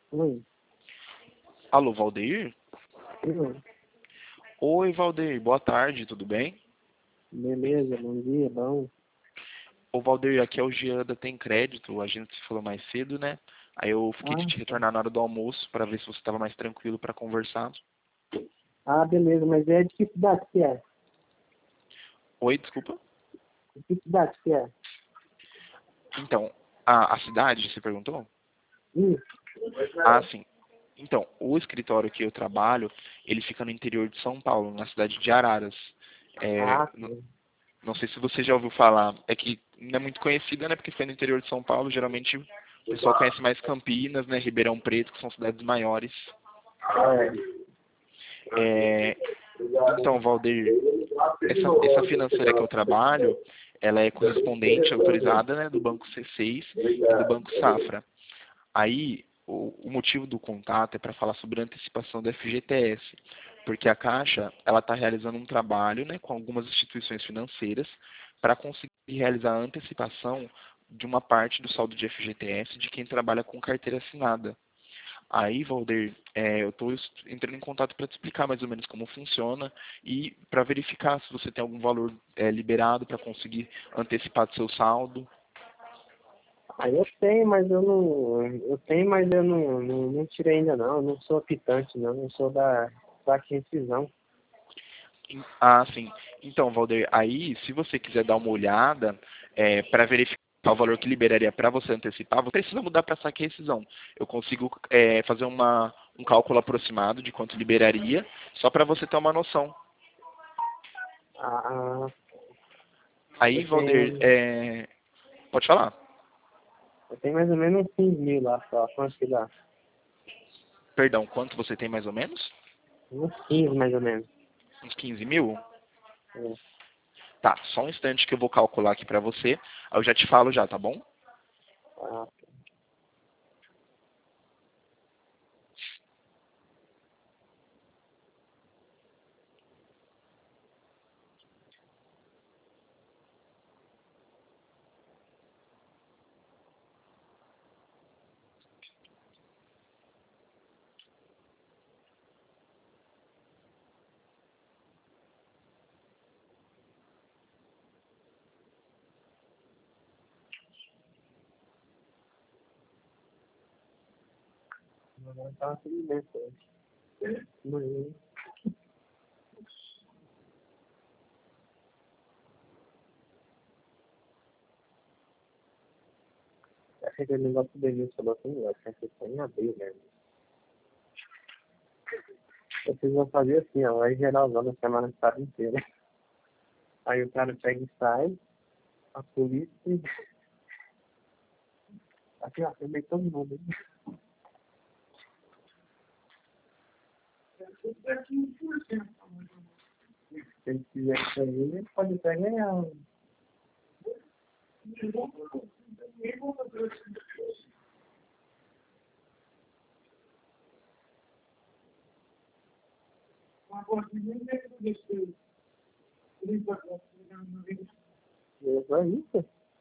Oi. Alô, Valdeir? Oi. Oi, Valdeir, boa tarde, tudo bem? Beleza, bom dia, bom. Ô, Valdeir, aqui é o Jean da Tem Crédito, a gente se falou mais cedo, né? Aí eu fiquei de Ah, te tá. retornar na hora do almoço para ver se você estava mais tranquilo para conversar. Beleza, mas é de que cidade que é? Oi, desculpa? De que cidade que é? Então, a cidade, você perguntou? Isso. Ah, sim. Então, o escritório que eu trabalho, ele fica no interior de São Paulo, na cidade de Araras. É, Sim. não sei se você já ouviu falar, é que não é muito conhecida, né? Porque foi no interior de São Paulo, geralmente o pessoal conhece mais Campinas, né? Ribeirão Preto, que são cidades maiores. É. É, então, Valdir, essa financeira que eu trabalho, ela é correspondente autorizada, né, do Banco C6 e do Banco Safra. Aí, o motivo do contato é para falar sobre a antecipação do FGTS, porque a Caixa ela está realizando um trabalho, né, com algumas instituições financeiras para conseguir realizar a antecipação de uma parte do saldo de FGTS de quem trabalha com carteira assinada. Aí, Valder, eu estou entrando em contato para te explicar mais ou menos como funciona e para verificar se você tem algum valor liberado para conseguir antecipar do seu saldo. Eu tenho, mas eu não. Eu tenho, mas eu não tirei ainda não. Eu não sou apitante, não. Não sou da rescisão. Ah, sim. Então, Valder, aí, se você quiser dar uma olhada para verificar o valor que liberaria para você antecipar, você precisa mudar para saque e rescisão. Eu consigo fazer um cálculo aproximado de quanto liberaria, só para você ter uma noção. Ah, Aí, eu Valder, tenho. pode falar. Eu tenho mais ou menos uns 15 mil lá só. Quanto que dá? Perdão, quanto você tem mais ou menos? Uns 15 mais ou menos. Uns 15 mil? É. Tá, só um instante que eu vou calcular aqui pra você. Aí eu já te falo já, tá bom? Ah, agora tá tudo bem, pô. Amanhã. Aquele negócio do Denilson falou assim, eu acho que foi em abril, né? Vocês vão fazer assim, ó, vai geralzão na semana estado inteira. Aí o cara pega e sai, a polícia, aqui ó, eu meio todo mundo. Hein? Se ele quiser isso aí, ele pode até ganhar. É isso?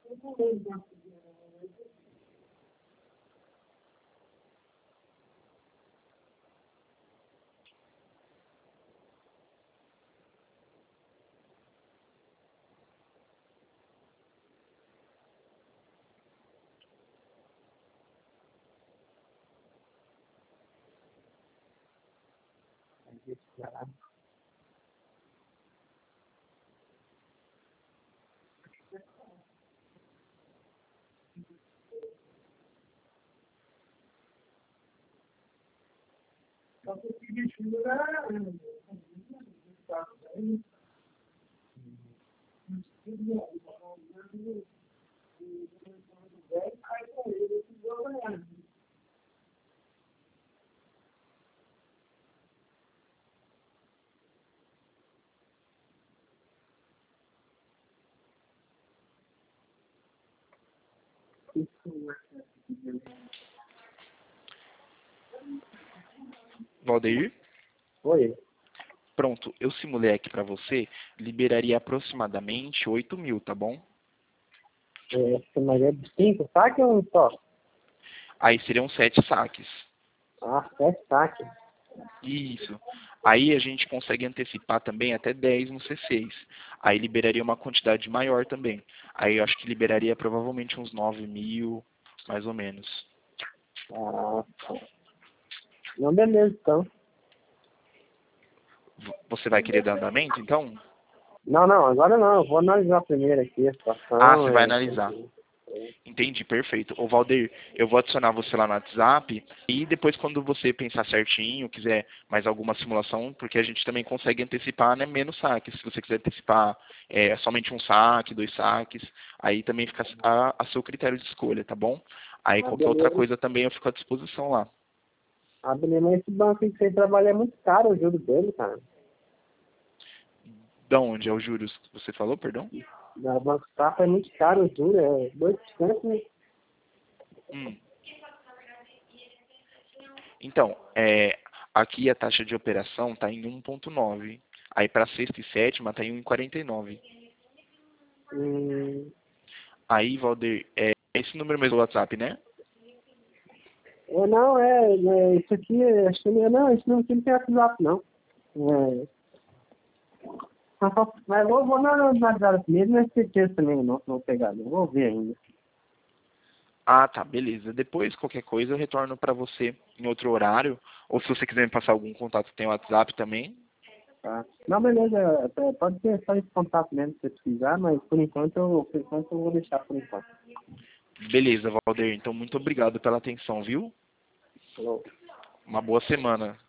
Valdeir? Oi. Pronto, eu simulei aqui pra você, liberaria aproximadamente 8 mil, tá bom? Mas é de 5 saque ou um só? Aí seriam 7 saques. Ah, é saque. Isso. Aí a gente consegue antecipar também até 10 no C6. Aí liberaria uma quantidade maior também. Aí eu acho que liberaria provavelmente uns 9.000, mais ou menos. Ah, não, beleza, então. Você vai querer dar andamento, então? Não, não, agora não. Eu vou analisar primeiro aqui a Ah, situação. você vai analisar. Entendi, perfeito. Ô Valdir, eu vou adicionar você lá no WhatsApp e depois quando você pensar certinho, quiser mais alguma simulação, porque a gente também consegue antecipar, né, menos saques. Se você quiser antecipar somente um saque, 2 saques, aí também fica a seu critério de escolha, tá bom? Aí Ah, qualquer outra beleza. coisa também eu fico à disposição lá. Ah, beleza. Mas esse banco que você trabalha é muito caro o juro dele, cara. Da onde é os juros que você falou, perdão? Da Banco Safra é muito caro o juro, é 2%, né? Hum. Então, aqui a taxa de operação está em 1,9. Aí para sexta e sétima está em 1,49. Hum, Aí, Valdir, esse número mesmo do WhatsApp, né? não, isso aqui, acho que não, isso não tem WhatsApp, não. É, mas vou na analisar mesmo, não é certeza também, não vou pegar, não vou ver ainda. Ah, tá, beleza. Depois, qualquer coisa, eu retorno para você em outro horário. Ou se você quiser me passar algum contato, tem o WhatsApp também. Tá? Não, beleza, pode ser só esse contato mesmo se você precisar, mas por enquanto eu vou deixar por enquanto. Beleza, Valdir. Então, muito obrigado pela atenção, viu? Falou. Uma boa semana.